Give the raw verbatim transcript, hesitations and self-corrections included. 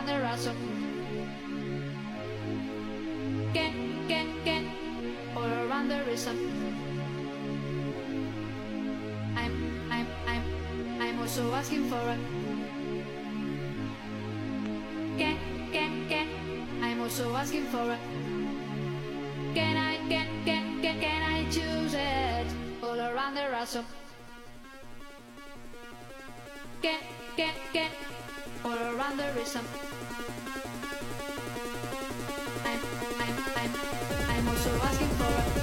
the rhythm. Can, can, can, all around the rhythm. I'm, I'm, I'm, I'm also asking for it. Can, can, can, I'm also asking for it. Can I, can, can, can, can I choose it? All around the rhythm. Can, can, can, all around the rhythm. I'm, I'm, I'm, I'm also asking for it.